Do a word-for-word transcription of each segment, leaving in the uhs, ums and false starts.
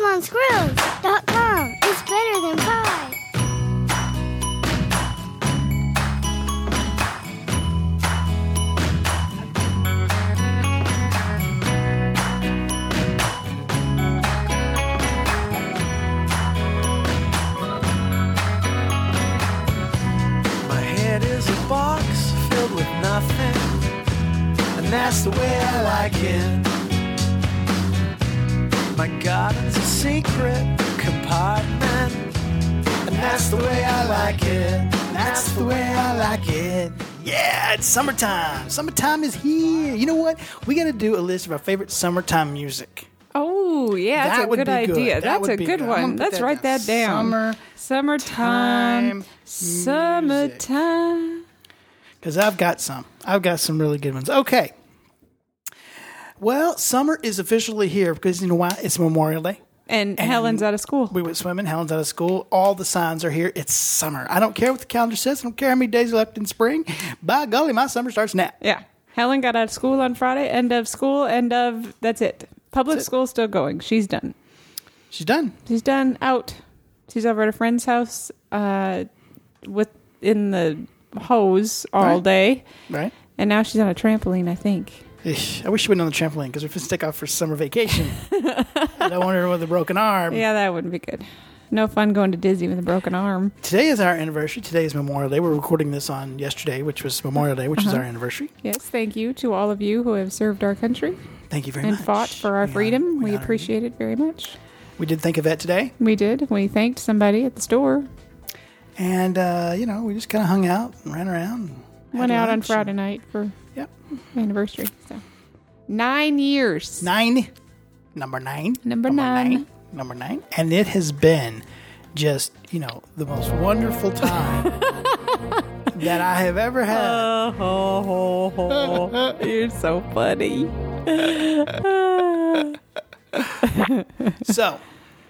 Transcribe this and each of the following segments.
Come on, squirrels dot com. It's better than pie. That's the way I like it. My garden's a secret compartment, and that's the way I like it. That's the way I like it. Yeah, it's summertime. Summertime is here. You know what? We got to do a list of our favorite summertime music. Oh, yeah, that's That a would good be good. idea. That That's would a be good good. I'm gonna one. put Let's that write down. that down. Summer Summertime. time Summertime. Because I've got some. I've got some really good ones. Okay. Well, summer is officially here because, you know why? It's Memorial Day. And, And Helen's out of school. We went swimming. Helen's out of school. All the signs are here. It's summer. I don't care what the calendar says. I don't care how many days are left in spring. By golly, my summer starts now. Yeah. Helen got out of school on Friday. End of school. End of, that's it. Public That's it. school's still going. She's done. She's done. She's done. Out. She's over at a friend's house uh, with in the hose all Right. day. Right? And now she's on a trampoline, I think. Ish, I wish she went on the trampoline because we're supposed to take off for summer vacation. I don't want her with a broken arm. Yeah, that wouldn't be good. No fun going to Disney with a broken arm. Today is our anniversary. Today is Memorial Day. We're recording this on yesterday, which was Memorial Day, which Uh-huh. is our anniversary. Yes, thank you to all of you who have served our country Thank you very and much. fought for our We freedom. honor- We honor you. appreciate it very much. We did think of that today. We did. We thanked somebody at the store. And, uh, you know, we just kind of hung out and ran around. had Went out on lunch Friday and- night for Yep. anniversary. So nine years. Nine. Number nine. Number nine. Number nine. And it has been just, you know, the most wonderful time that I have ever had. Oh, oh, oh, oh. You're so funny. So,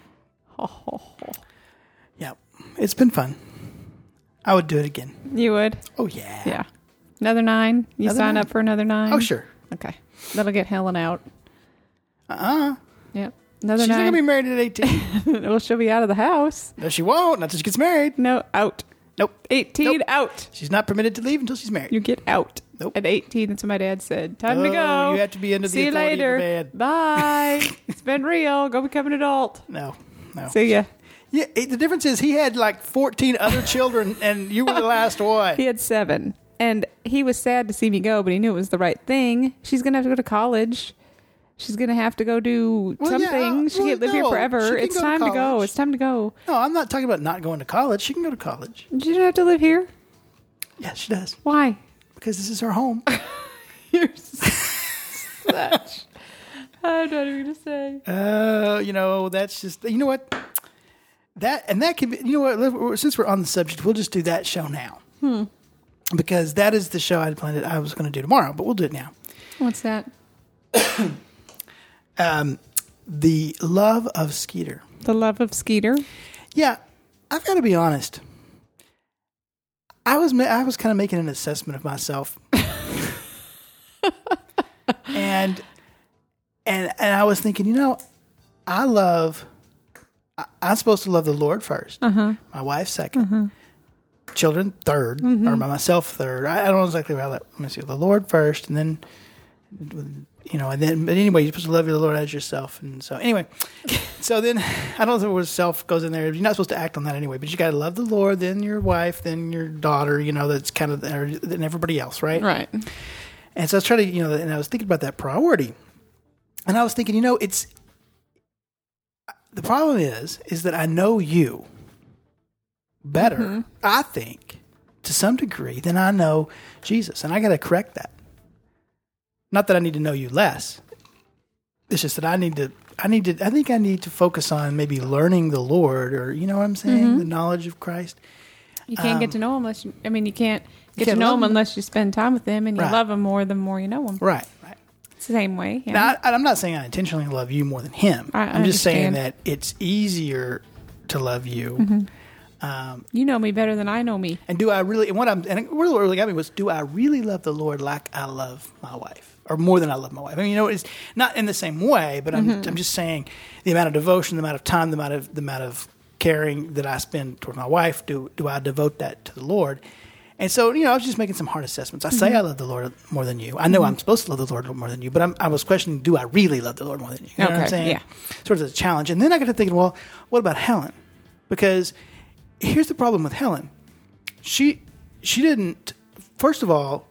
yeah, it's been fun. I would do it again. You would? Oh, yeah. Yeah. Another nine? You Another sign nine. up for another nine? Oh, sure. Okay. That'll get Helen out. Uh-uh. Yep. Another She's not going nine. to be married at eighteen. Well, she'll be out of the house. No, she won't. Not until she gets married. No, out. Nope. eighteen, Nope. out. She's not permitted to leave until she's married. You get out. Nope. At eighteen, that's what my dad said. Time to Oh, go. you have to be under the See you authority of the later. dad. Bye. It's been real. Go become an adult. No, no. See ya. Yeah, it, the difference is he had like fourteen other children, and you were the last one. He had seven. And he was sad to see me go, but he knew it was the right thing. She's going to have to go to college. She's going to have to go do Well, yeah, something. She well, can't live here no, she forever. can It's go to time to, go. college. It's time to go. No, I'm not talking about not going to college. She can go to college. She don't have to live here. Yeah, she does. Why? Because this is her home. You're such. I'm not even going to say. Uh, you know, that's just, you know what? That, and that can be, you know what, since we're on the subject, we'll just do that show now. Hmm. Because that is the show I planned it, I was going to do tomorrow, but we'll do it now. What's that? Um, the Love of Skeeter. The Love of Skeeter. Yeah, I've got to be honest. I was ma- I was kind of making an assessment of myself, and and and I was thinking, you know, I love. I, I'm supposed to love the Lord first, Uh-huh. my wife 2nd Uh-huh. children third, Mhm. or myself third. I, I don't know exactly how that. Let me see, the Lord first, and then. You know, and then, but anyway, you're supposed to love your Lord as yourself. And so, anyway, so then, I don't know where self goes in there. You're not supposed to act on that anyway, but you got to love the Lord, then your wife, then your daughter, you know, that's kind of there, then everybody else, right? Right. And so I was trying to, you know, and I was thinking about that priority. And I was thinking, you know, it's, the problem is, is that I know you better, Mm-hmm. I think, to some degree, than I know Jesus. And I got to correct that. Not that I need to know you less. It's just that I need to, I need to, I think I need to focus on maybe learning the Lord, or, you know what I'm saying? Mhm. The knowledge of Christ. You can't Um, get to know him unless you, I mean, you can't get can't to know love him him. unless you spend time with him, and you Right. love him more the more you know him. Right, right. It's the same way. Yeah. Now, I, I'm not saying I intentionally love you more than him. I I'm just saying understand. that it's easier to love you Mhm. Um, You know me better than I know me. and do I really? And what I'm and what really got me was, do I really love the Lord like I love my wife, or more than I love my wife? I mean, you know, it's not in the same way, but I'm I'm just saying the amount of devotion, the amount of time, the amount of the amount of caring that I spend toward my wife. Do do I devote that to the Lord? And so, you know, I was just making some hard assessments. I say I love the Lord more than you. I know I'm supposed to love the Lord more than you, but I'm, I was questioning, do I really love the Lord more than you? You know Okay, what I'm saying? yeah. Sort of a challenge. And then I got to thinking, well, what about Helen? Because here's the problem with Helen. She she didn't, first of all,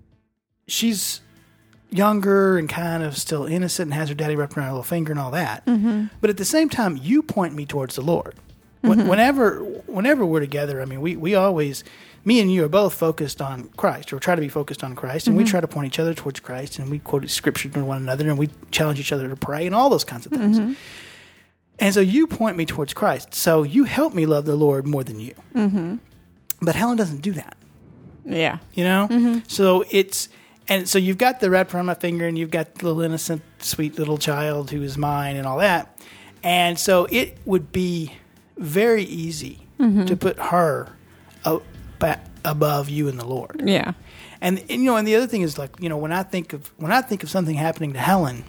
she's younger and kind of still innocent and has her daddy wrapped around her little finger and all that. Mm-hmm. But at the same time, you point me towards the Lord. Mm-hmm. Whenever whenever we're together, I mean, we, we always, me and you are both focused on Christ, or try to be focused on Christ, and mm-hmm. we try to point each other towards Christ, and we quote scripture to one another, and we challenge each other to pray, and all those kinds of things. Mm-hmm. And so you point me towards Christ. So you help me love the Lord more than you. Mm-hmm. But Helen doesn't do that. Yeah. You know? Mm-hmm. So it's, and so you've got the wrapped around my finger, and you've got the little innocent, sweet little child who is mine and all that. And so it would be very easy mm-hmm. to put her uh, back above you and the Lord. Yeah. And, and, you know, and the other thing is, like, you know, when I think of, when I think of something happening to Helen,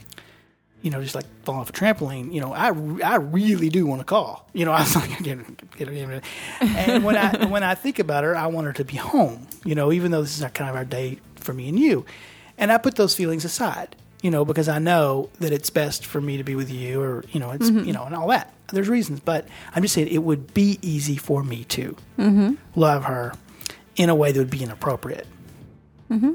you know, just like falling off a trampoline, you know, I, I really do want to call. You know, I was like, get her, get her, get her. And when I when I think about her, I want her to be home. You know, even though this is our, kind of our day for me and you, and I put those feelings aside. You know, because I know that it's best for me to be with you, or you know, it's mm-hmm. you know, and all that. There's reasons, but I'm just saying it would be easy for me to mm-hmm. love her in a way that would be inappropriate. Mm-hmm.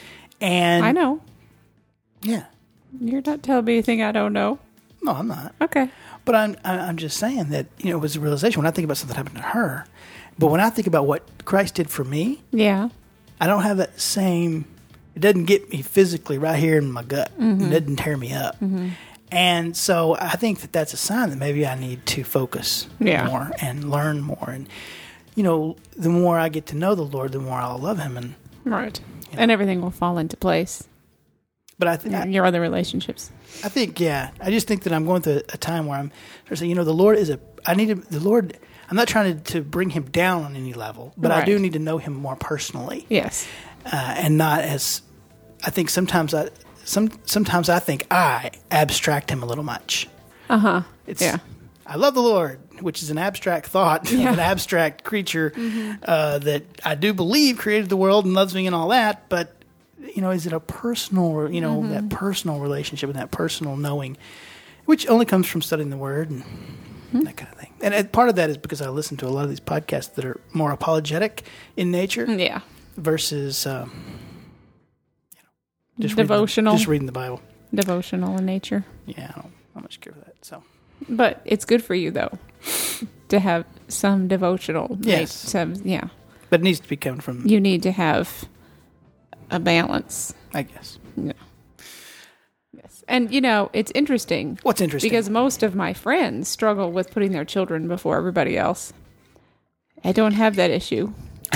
And I know. Yeah. You're not telling me anything I don't know. No, I'm not. Okay. But I'm I'm just saying that, you know, it was a realization when I think about something that happened to her. But when I think about what Christ did for me, yeah, I don't have that same. It doesn't get me physically right here in my gut. Mm-hmm. It doesn't tear me up. Mm-hmm. And so I think that that's a sign that maybe I need to focus yeah. more and learn more. And, you know, the more I get to know the Lord, the more I'll love him. And right. You know. And everything will fall into place. But I think your, your other relationships. I think, yeah. I just think that I'm going through a time where I'm saying, you know, the Lord is a, I need to, the Lord, I'm not trying to, to bring him down on any level, but right. I do need to know him more personally. Yes. Uh, and not as, I think sometimes I, some, sometimes I think I abstract him a little much. Uh-huh. It's, yeah. I love the Lord, which is an abstract thought yeah. of an abstract creature mm-hmm. uh, that I do believe created the world and loves me and all that, but you know, is it a personal, you know, mm-hmm. that personal relationship and that personal knowing, which only comes from studying the Word and mm-hmm. that kind of thing. And, and part of that is because I listen to a lot of these podcasts that are more apologetic in nature, yeah, versus um, you know, just devotional, reading the, just reading the Bible, devotional in nature. Yeah, I don't, not much care for that. So, but it's good for you though to have some devotional. Yes, some, yeah, but it needs to be coming from. You need to have a balance, I guess. Yeah. Yes. And, you know, it's interesting. What's interesting? Because most of my friends struggle with putting their children before everybody else. I don't have that issue.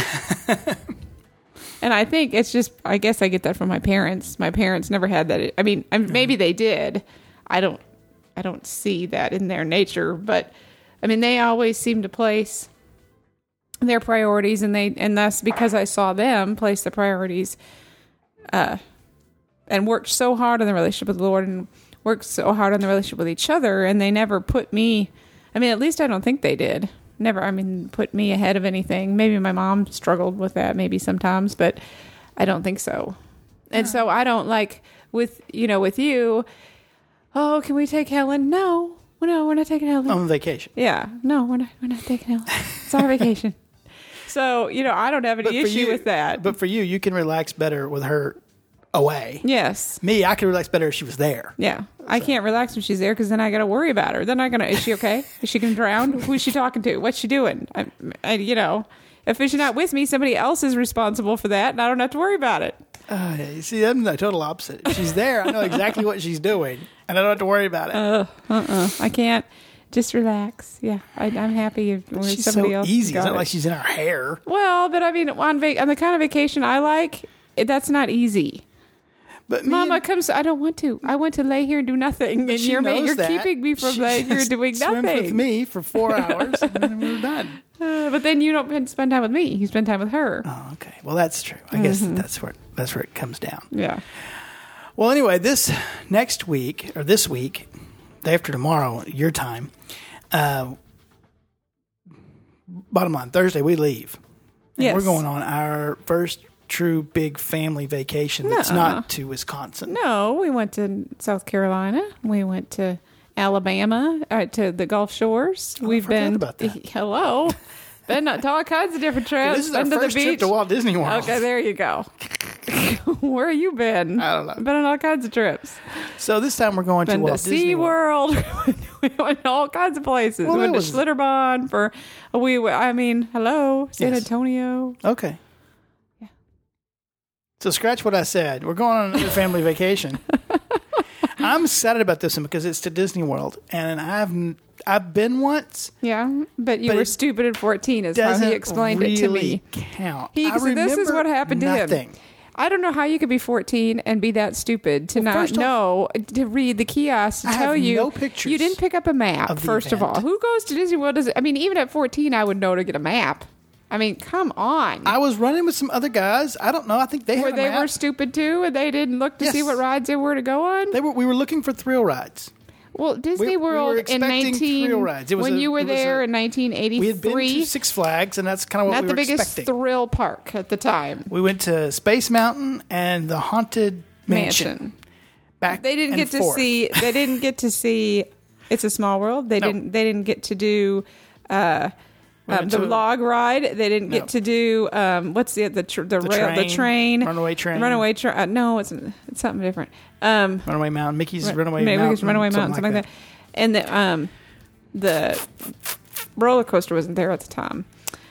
And I think it's just, I guess I get that from my parents. My parents never had that. I mean, maybe they did. I don't, I don't see that in their nature. But, I mean, they always seem to place their priorities, and they, and that's because I saw them place the priorities, uh, and worked so hard on the relationship with the Lord, and worked so hard on the relationship with each other, and they never put me, I mean, at least I don't think they did. Never, I mean, put me ahead of anything. Maybe my mom struggled with that, maybe sometimes, but I don't think so. And yeah. so I don't like with, you know, with you, oh, can we take Helen? No, no, we're not taking Helen. On vacation. Yeah, no, we're not, we're not taking Helen. It's our vacation. So, you know, I don't have any issue you, with that. But for you, you can relax better with her away. Yes. Me, I can relax better if she was there. Yeah. So. I can't relax when she's there because then I got to worry about her. Then I got to, is she okay? Is she going to drown? Who is she talking to? What's she doing? I, I, you know, if she's not with me, somebody else is responsible for that, and I don't have to worry about it. Uh, you see, I'm the total opposite. If she's there, I know exactly what she's doing, and I don't have to worry about it. Uh, uh-uh. I can't. Just relax. Yeah, I, I'm happy if when she's somebody so else. Easy. It's not it. like she's in our hair. Well, but I mean, on, va- on the kind of vacation I like, it, that's not easy. But Mama and, comes. I don't want to. I want to lay here and do nothing, and you're you're that. keeping me from she laying here and doing swim nothing. with me for four hours, and then we're done. Uh, but then you don't spend time with me. You spend time with her. Oh, okay. Well, that's true. I mm-hmm. guess that's where that's where it comes down. Yeah. Well, anyway, this next week or this week, day after tomorrow, your time. Uh, bottom line, Thursday we leave. And yes. We're going on our first true big family vacation. That's Nuh-uh. not to Wisconsin. No, we went to South Carolina. We went to Alabama, uh, to the Gulf Shores. Oh, We've I forgot been about that. Hello. Been to all kinds of different trips. This is our been to first the beach. trip to Walt Disney World. Okay, there you go. Where have you been? I don't know. Been on all kinds of trips. So this time we're going been to Walt to Disney World. SeaWorld. We went to all kinds of places. Well, we went to was... Schlitterbahn for we. I mean, hello, San yes. Antonio. Okay. Yeah. So scratch what I said. We're going on another family vacation. I'm excited about this one because it's to Disney World, and I've I've been once. Yeah, but you but were stupid at fourteen, is how he explained really it to me. Count. He I said, "This is what happened nothing. to him." I don't know how you could be fourteen and be that stupid to well, not know to read the kiosk to I tell have you. No pictures you didn't pick up a map. Of first event. of all, who goes to Disney World? Does it, I mean, even at fourteen, I would know to get a map. I mean, come on. I was running with some other guys. I don't know. I think they were had a they map. were stupid too, and they didn't look to yes. see what rides they were to go on. They were. We were looking for thrill rides. Well, Disney we, World we were in expecting nineteen thrill rides. It was when a, you were there a, in nineteen eighty-three. We had been to Six Flags, and that's kind of what not we the were biggest expecting. thrill park at the time. We went to Space Mountain and the Haunted Mansion. Mansion. Back they didn't and get forth. to see. They didn't get to see. It's a Small World. They no. didn't. They didn't get to do. Uh, We um, the to, log ride. They didn't no. get to do. Um, what's the the tr- the, the, rail, train, the train? Runaway Train. Runaway train. Uh, no, it's it's something different. Um, Runaway Mountain. Mickey's Run- Runaway Mickey's Mountain. Runaway Mountain. Something like that. that. And the um, the roller coaster wasn't there at the time.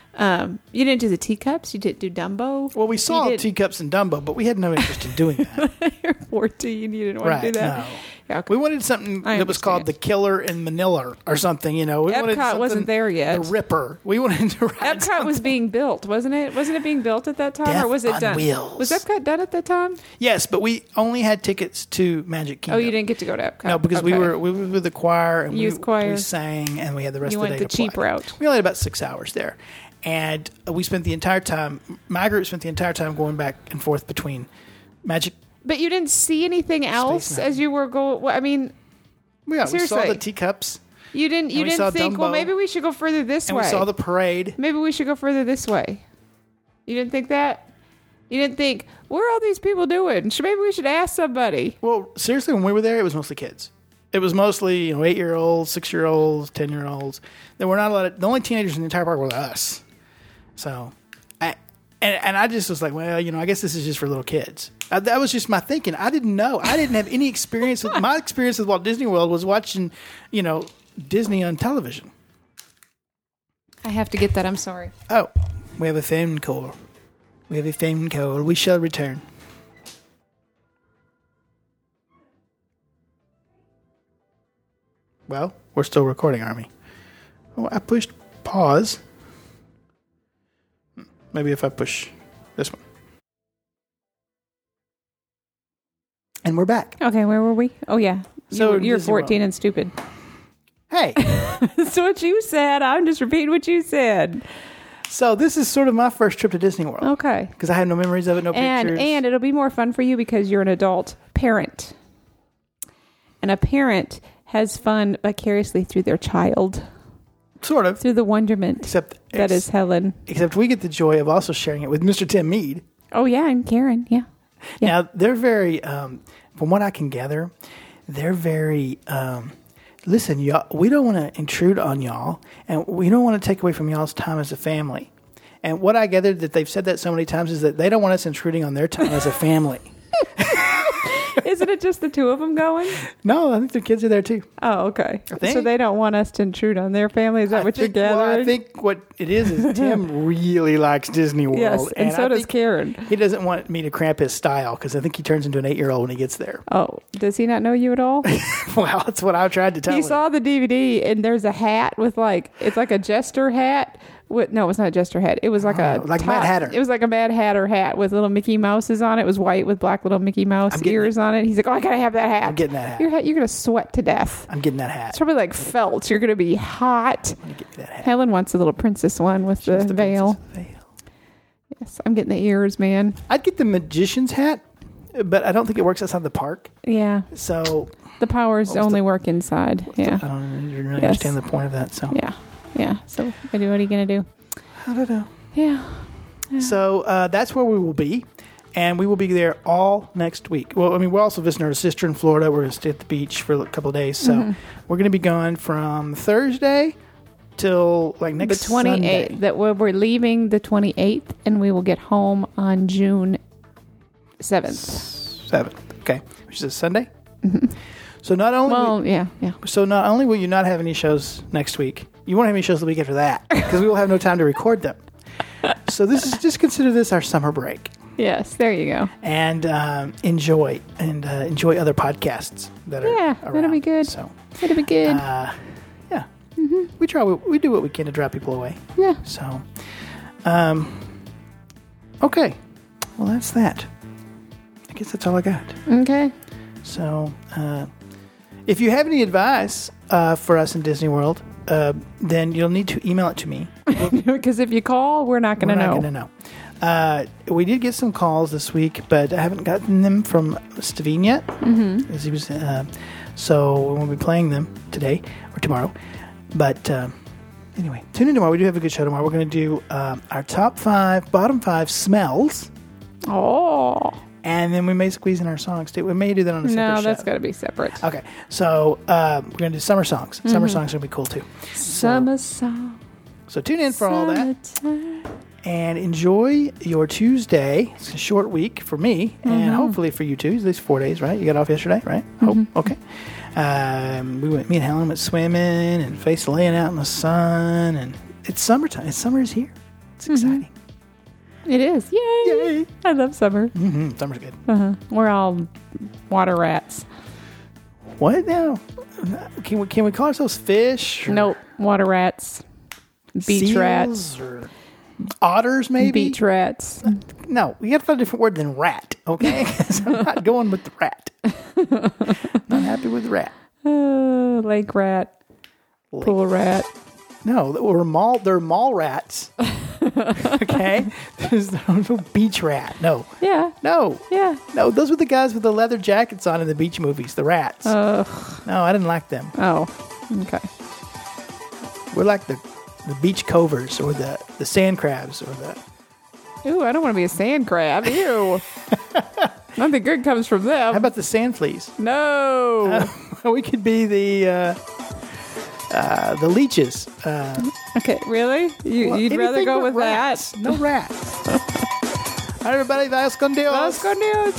Um, you didn't do the teacups. You didn't do Dumbo. Well, we saw teacups and Dumbo, but we had no interest in doing that. You're fourteen. You didn't want right, to do that. No. Yeah, okay. We wanted something I that was called the Killer in Manila or something. You know, we Epcot wanted something, wasn't there yet. The Ripper. We wanted to ride Epcot something. was being built, wasn't it? Wasn't it being built at that time, Death or was it on done? Wheels. Was Epcot done at that time? Yes, but we only had tickets to Magic Kingdom. Oh, you didn't get to go to Epcot. No, because we Okay. were we were with the choir and Youth we, choir. we sang and we had the rest You of the went day the to cheap play. route. We only had about six hours there, and we spent the entire time. My group spent the entire time going back and forth between Magic. But you didn't see anything else Mountain. as you were going. Well, I mean, Yeah, we saw Seriously. the teacups you didn't. You And we saw didn't think. Well, Dumbo. maybe we should go further this and way. we saw the parade. Maybe we should go further this way. You didn't think that? You didn't think, what are all these people doing? Should, maybe we should ask somebody. Well, seriously, when we were there, it was mostly kids. It was mostly you know eight year olds, six year olds, ten year olds. There were not a lot of the only teenagers in the entire park were us. So, I and and I just was like, well, you know, I guess this is just for little kids. I, that was just my thinking. I didn't know. I didn't have any experience. With, my experience with Walt Disney World was watching, you know, Disney on television. I have to get that. I'm sorry. Oh, we have a phone call. We have a phone call. We shall return. Well, we're still recording, aren't we? Oh, I pushed pause. Maybe if I push this one. And we're back. Okay, where were we? Oh, yeah. So you, you're Disney World. fourteen and stupid. Hey, That's what you said. I'm just repeating what you said. so this is sort of my first trip to Disney World. Okay. Because I have no memories of it, no And pictures. and it'll be more fun for you because you're an adult parent. And a parent has fun vicariously through their child, Sort of. through the wonderment Except, that is Helen. except we get the joy of also sharing it with Mister Tim Mead. Oh, yeah, and Karen, yeah. Yeah. Now, they're very, um, from what I can gather, they're very, um, listen, y'all, we don't want to intrude on y'all, and we don't want to take away from y'all's time as a family. And what I gathered that they've said that so many times is that they don't want us intruding on their time as a family. Isn't it just the two of them going? No, I think their kids are there too. Oh, okay. think- So they don't want us to intrude on their family. Is that I what you're think- well, gathering? I think what it is is Tim really likes Disney World. Yes, and, so I does think Karen. He doesn't want me to cramp his style because I think he turns into an eight-year-old when he gets there. Oh, does he not know you at all? Well, that's what I tried to tell He him. saw the D V D, and there's a hat with like, it's like a jester hat, What, no, it was not a jester hat. It was like a Oh, like top- Mad Hatter. It was like a Mad Hatter hat with little Mickey Mouses on it. It was white with black little Mickey Mouse I'm getting ears on it. He's like, oh, I gotta have that hat. I'm getting that hat. Your hat, you're gonna sweat to death. I'm getting that It's hat. probably like felt. You're gonna be hot. I'm gonna get you that hat. Helen wants a little princess one with the, Just the veil. princess veil. Yes, I'm getting the ears, man. I'd get the magician's hat, but I don't think it works outside the park. Yeah, So the powers What was only the- work inside. Yeah, I don't really Yes. understand the point of that. So yeah, yeah. So, what are you gonna do? I don't know. Yeah. So uh, that's where we will be, and we will be there all next week. Well, I mean, we're also visiting our sister in Florida. We're going to stay at the beach for a couple of days. So Mm-hmm. we're going to be gone from Thursday till like next The twenty-eighth. Sunday. That we're, we're leaving the twenty-eighth, and we will get home on June seventh. Seventh. Okay, which is a Sunday. So not only Well, yeah, yeah. so not only will you not have any shows next week, you won't have any shows the week after that because we will have no time to record them. So this is just consider this our summer break. Yes, there you go. And um, enjoy and uh, enjoy other podcasts that are Yeah, around. that'll be good. So It'll be good. uh, yeah, we try we do what we can to draw people away. yeah. So, um, okay, well that's that. I guess that's all I got. Okay. So, uh, if you have any advice uh, for us in Disney World, uh, then you'll need to email it to me. Because if you call, we're not going We're to not know. going to know. Uh, we did get some calls this week, but I haven't gotten them from Stavine yet. Mm-hmm. As he was, uh, so we won't be playing them today or tomorrow. But uh, anyway, tune in tomorrow. We do have a good show tomorrow. We're going to do um, our top five, bottom five smells, Oh. and then we may squeeze in our songs too. We may do that on a separate No, show. that's got to be separate. Okay, so uh, we're going to do summer songs. Mm-hmm. Summer songs are going to be cool too. Summer song. So tune in for all that. Summertime. And enjoy your Tuesday. It's a short week for me, and hopefully for you too. At least four days, right? You got off yesterday, right? Hope. Okay. Um, we went. Me and Helen went swimming, and face laying out in the sun, and it's summertime. It's summer is here. It's exciting. It is. Yay. Yay! I love summer. Mm-hmm. Summer's good. Uh-huh. We're all water rats. What now? Can we can we call ourselves fish? Or Nope. Water rats. Beach seals rats. or otters? Maybe Beach rats. No, we got to find a different word than rat. Okay, so I'm not going with the rat. Not happy with the rat. Uh, lake rat. Pool rat. No, we're mall. They're mall rats. Okay, there's no beach rat. No, Yeah. no, Yeah. no. Those were the guys with the leather jackets on in the beach movies. The rats. Ugh. No, I didn't like them. Oh. Okay. We're like the the beach covers or the the sand crabs or the. Ooh, I don't want to be a sand crab. Ew. Nothing good comes from them. How about the sand fleas? No. We could be the uh, uh, the leeches. Uh, Okay, really? You, well, you'd rather anything go but with rats. that? No rats. All right, everybody. Vamos con Dios. Let's go news.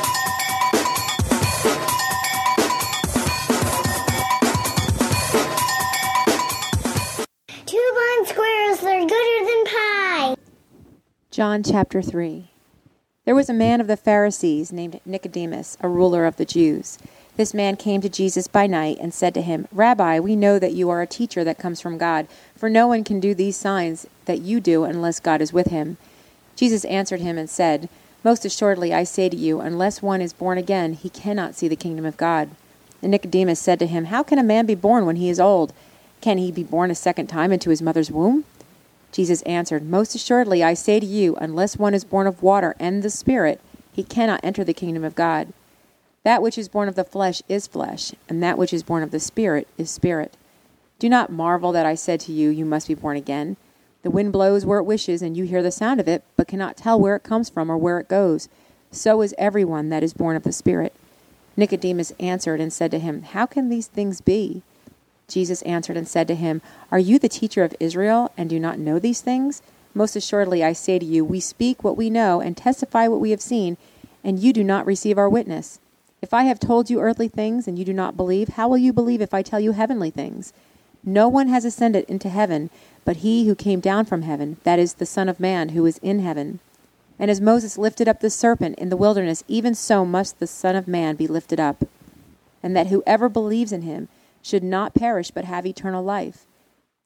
Two blind squirrels, they're gooder than pie. John chapter three. There was a man of the Pharisees named Nicodemus, a ruler of the Jews. This man came to Jesus by night and said to him, Rabbi, we know that you are a teacher that comes from God, for no one can do these signs that you do unless God is with him. Jesus answered him and said, Most assuredly I say to you, unless one is born again, he cannot see the kingdom of God. And Nicodemus said to him, How can a man be born when he is old? Can he be born a second time into his mother's womb? Jesus answered, Most assuredly I say to you, unless one is born of water and the Spirit, he cannot enter the kingdom of God. That which is born of the flesh is flesh, and that which is born of the Spirit is spirit. Do not marvel that I said to you, You must be born again. The wind blows where it wishes, and you hear the sound of it, but cannot tell where it comes from or where it goes. So is everyone that is born of the Spirit. Nicodemus answered and said to him, How can these things be? Jesus answered and said to him, Are you the teacher of Israel, and do not know these things? Most assuredly I say to you, we speak what we know and testify what we have seen, and you do not receive our witness. If I have told you earthly things and you do not believe, how will you believe if I tell you heavenly things? No one has ascended into heaven, but he who came down from heaven, that is the Son of Man who is in heaven. And as Moses lifted up the serpent in the wilderness, even so must the Son of Man be lifted up, and that whoever believes in him should not perish but have eternal life.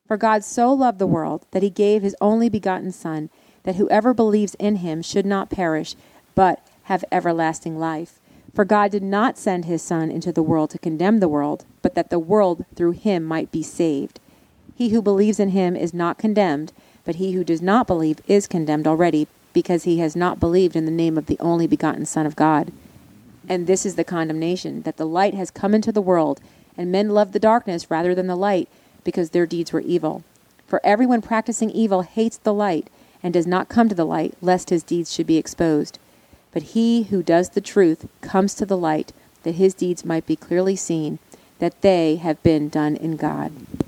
For God so loved the world that he gave his only begotten Son, that whoever believes in him should not perish, but have everlasting life. For God did not send his Son into the world to condemn the world, but that the world through him might be saved. He who believes in him is not condemned, but he who does not believe is condemned already, because he has not believed in the name of the only begotten Son of God. And this is the condemnation, that the light has come into the world, and men love the darkness rather than the light, because their deeds were evil. For everyone practicing evil hates the light, and does not come to the light, lest his deeds should be exposed. But he who does the truth comes to the light, that his deeds might be clearly seen, that they have been done in God.